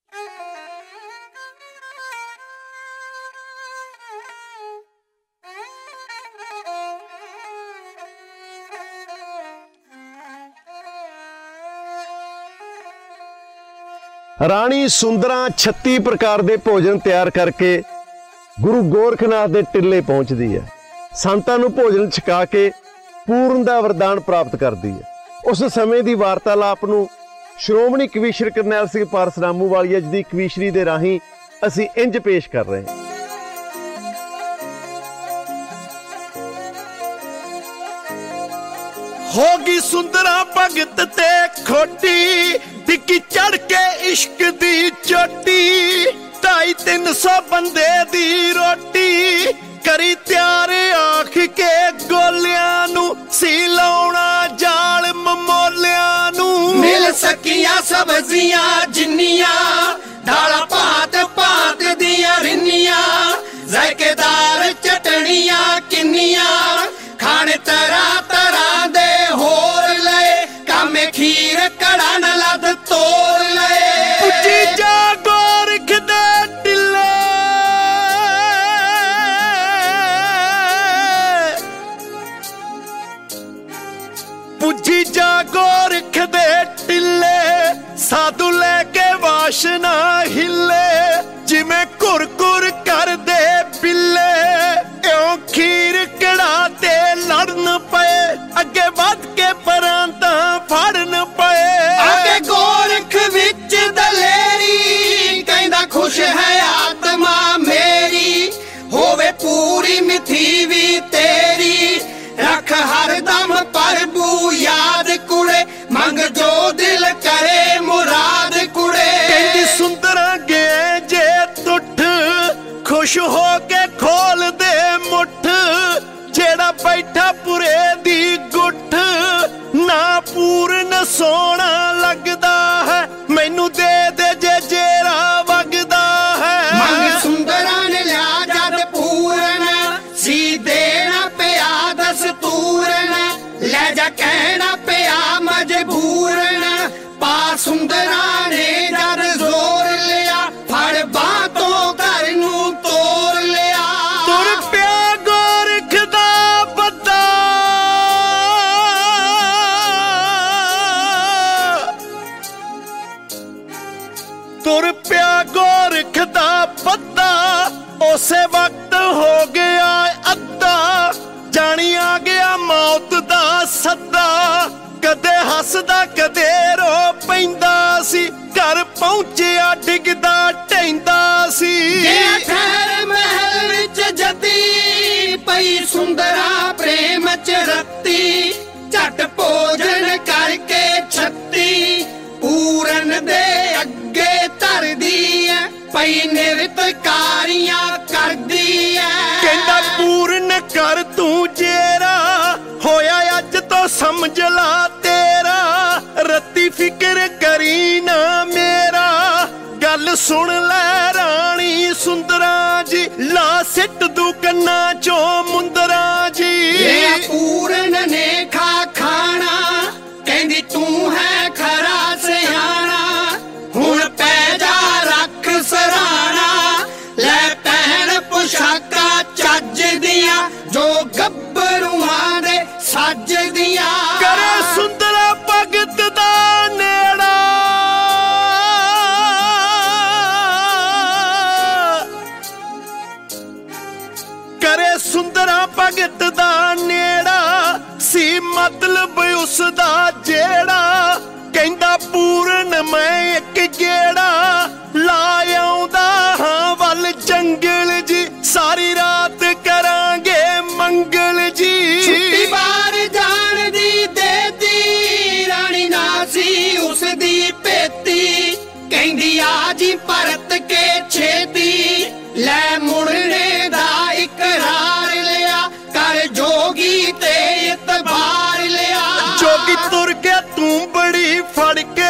ਰਾਣੀ ਸੁੰਦਰਾਂ 36 ਪ੍ਰਕਾਰ ਦੇ ਭੋਜਨ ਤਿਆਰ ਕਰਕੇ ਗੁਰੂ ਗੋਰਖਨਾਥ ਦੇ ਟਿੱਲੇ ਪਹੁੰਚਦੀ ਹੈ। ਸੰਤਾਂ ਨੂੰ ਭੋਜਨ ਛਕਾ ਕੇ ਪੂਰਨ ਦਾ ਵਰਦਾਨ ਪ੍ਰਾਪਤ ਕਰਦੀ ਹੈ। ਉਸ ਸਮੇਂ ਦੀ ਵਾਰਤਾਲਾਪ ਨੂੰ ਸ਼੍ਰੋਮਣੀ ਕਵੀਸ਼ਰ ਕਰਨੈਲ ਸਿੰਘ ਪਾਰਸ ਰਾਮੂਵਾਲੀਆ ਜੀ ਦੀ ਕਵੀਸ਼ਰੀ ਦੇ ਰਾਹੀਂ ਅਸੀਂ ਇੰਜ ਪੇਸ਼ ਕਰ ਰਹੇ ਹਾਂ। ਹੋਗੀ ਸੁੰਦਰਾਂ ਭਗਤ ਤੇ ਖੋਟੀ, ਟਿੱਕੀ ਚੜ ਕੇ ਇਸ਼ਕ ਦੀ ਚੋਟੀ, 250-300 ਬੰਦੇ ਦੀ ਰੋਟੀ ਕਰੀ ਤਿਆਰ ਆਖ ਕੇ ਗੋਲਿਆਂ ਨੂੰ, ਸੀ ਲਾਉਣਾ ਜਾਲ ਮਮੋਲਿਆਂ ਨੂੰ। ਮਿਲ ਸਕੀਆਂ ਸਬਜ਼ੀਆਂ ਜਿੰਨੀਆਂ, ਦਾਲਾਂ ਭਾਂਤ ਭਾਂਤ ਦੀਆਂ ਰਿੰਨੀਆਂ, ਜ਼ਾਇਕੇਦਾਰ ਚਟਣੀਆਂ ਕਿੰਨੀਆਂ, ਖਾਣੇ ਤਰ੍ਹਾਂ ਤਰ੍ਹਾਂ ਦੇ ਹੋਰ ਲਏ, ਕਾਮੇ ਖੀਰ ਕੜਾਂ ਲੱਦ ਤੋੜ ਲਏ। ਪੁੱਜੀ ਜਾ ਗੋਰਖ ਦੇ ਟਿੱਲੇ, ਪੁੱਜੀ ਜਾ ਗੋਰਖ ਦੇ ਟਿੱਲੇ, ਸਾਧੂ ਲੈ ਕੇ ਵਾਸ਼ਨਾ ਹਿੱਲੇ, ਜਿਵੇਂ ਘੁਰ ਘੁਰ ਕਰਦੇ ਬਿੱਲੇ, ਇਉਂ ਖੀਰ ਕੜਾ ਤੇ ਲੜਨ ਪਏ, ਅੱਗੇ ਵੱਧ ਕੇ ਪਰਾਂਤਾਂ ਫੜਨ ਪਏ। ਅੱਗੇ ਗੋਰਖ ਵਿੱਚ ਦਲੇਰੀ, ਕਹਿੰਦਾ ਖੁਸ਼ ਹੈ ਆਤਮਾ ਮੇਰੀ, ਹੋਵੇ ਪੂਰੀ ਮਿੱਥੀ ਵੀ ਤੇਰੀ, ਰੱਖ ਹਰਦਮ ਪ੍ਰਭੂ ਯਾਦ ਕੁੜੇ, ਮੰਗ ਜੋ ਦਿਲ ਕਰੇ ਮੁਰਾਦ ਕੁੜੇ। ਕਹਿੰਦੀ ਸੁੰਦਰਾਂ ਗੇ ਜੇ ਟੁੱਟ, ਖੁਸ਼ ਹੋ ਕੇ ਖੋਲ ਦੇ ਮੁੱਠ, ਜਿਹੜਾ ਬੈਠਾ ਪੁਰੇ ਦੀ ਗੁੱਠ, ਨਾ ਪੂਰਨ ਸੋਹਣਾ ਲੱਗਦਾ ਹੈ, ਮੈਨੂੰ ਦੇ ਦੇ ਜੇ ਜੇਰਾ ਵਗਦਾ ਹੈ। ਮੰਗ ਸੁੰਦਰਾਂ ਨੇ ਲਿਆ ਜਦ ਪੂਰਨ, ਸੀ ਦੇਣਾ ਪਿਆ ਦਸਤੂਰਨ, ਲੈ ਜਾ ਕਹਿਣਾ ਪਿਆ ਮਜਬੂਰਨ, ਪਾ ਸੁੰਦਰਾਂ ਨੇ ਜਦ ਜ਼ੋਰ ਲਿਆ, ਫੜ ਬਾਂਹ ਤੋਂ ਘਰ ਨੂੰ ਤੋੜ ਲਿਆ। ਤੁਰ ਪਿਆ ਗੋਰਖ ਦਾ ਬੱਦਾ, ਤੁਰ ਪਿਆ ਗੋਰਖ ਦਾ ਬੱਦਾ, ਉਸੇ ਵਕਤ ਹੋ ਗਿਆ ਅੱਧਾ, ਜਾਣੀ ਆ ਗਿਆ ਮੌਤ ਦਾ ਸੱਦਾ, ਕਦੇ ਹੱਸਦਾ ਕਦੇ ਰੋ ਪੈਂਦਾ ਸੀ, ਘਰ ਪਹੁੰਚਿਆ ਡਿੱਗਦਾ ਢਹਿੰਦਾ ਸੀ। ਠਹਿਰ ਮਹਿਲ ਵਿੱਚ ਜਤੀ, ਪਈ ਸੁੰਦਰਾਂ ਪ੍ਰੇਮ ਚ ਰੱਤੀ, ਝਟ ਭੋਜਨ ਕਰਕੇ ਛੱਤੀ, ਪੂਰਨ ਦੇ ਅੱਗੇ ਧਰਦੀ ਐ, ਪਈ ਨਿਰਤਕਾਰੀਆਂ ਕਰਦੀ ਐ। ਕਹਿੰਦਾ ਪੂਰਨ ਕਰ ਤੂੰ ਜੇਰਾ, ਹੋਇਆ ਅੱਜ ਤੋਂ ਸਮਝ ਲਾ ਤੇਰਾ, ਰੱਤੀ ਫਿਕਰ ਕਰੀ ਨਾ ਮੇਰਾ, ਗੱਲ ਸੁਣ ਲੈ ਰਾਣੀ ਸੁੰਦਰਾਂ ਜੀ, ਲਾ ਸਿੱਟ ਦੂ ਕੰਨਾਂ ਚੋਂ ਮੁੰਦਰਾਂ ਜੀ। ਇਹ ਪੂਰਨ ਨੇ ਖਾ ਖਾਣਾ, ਕਹਿੰਦੀ ਤੂੰ ਹੈ ਖਰਾ ਸਿਆਣਾ, ਹੁਣ ਪੈ ਜਾ ਰੱਖ ਸਰਾਣਾ, ਲੈ ਪਹਿਣ ਪੁਸ਼ਾਕਾਂ ਚੱਜ ਦੀਆਂ, ਜੋ ਗੱਭਰੂਆਂ ਦੇ ਸੱਜਦੀਆਂ। ਕਰੇ ਸੁੰਦਰਾ ਭਗਤ ਦਾ ਨੇੜਾ, ਕਰੇ ਸੁੰਦਰਾ ਭਗਤ ਦਾ ਨੇੜਾ, ਸੀ ਮਤਲਬ ਉਸ ਦਾ ਜਿਹੜਾ, ਕਹਿੰਦਾ ਪੂਰਨ ਮੈਂ ਇੱਕ ਗੇੜਾ, ਲਾ ਆਉਂਦਾ ਹਾਂ ਵੱਲ ਜੰਗਲ ਜੀ, ਸਾਰੀ ਰਾਤ ਕਰਾਂਗੇ ਮੰਗਲ ਜੀ। ਛੁੱਟੀ ਬਾਹਰ ਜਾਣ ਦੀ ਦੇਤੀ, ਰਾਣੀ ਨਾ ਸੀ ਉਸ ਦੀ ਭੇਤੀ, ਕਹਿੰਦੀ ਆ ਜੀ ਪਰਤ ਕੇ ਛੇਤੀ, ਲੈ ਮੁੜਨੇ ਦਾ ਇਕਰਾਰ ਲਿਆ, ਕਰ ਜੋਗੀ ਤੇ ਇਤਬਾਰ ਲਿਆ। ਜੋਗੀ ਤੁਰ ਗਿਆ ਤੂੰ ਬੜੀ ਫੜ ਕੇ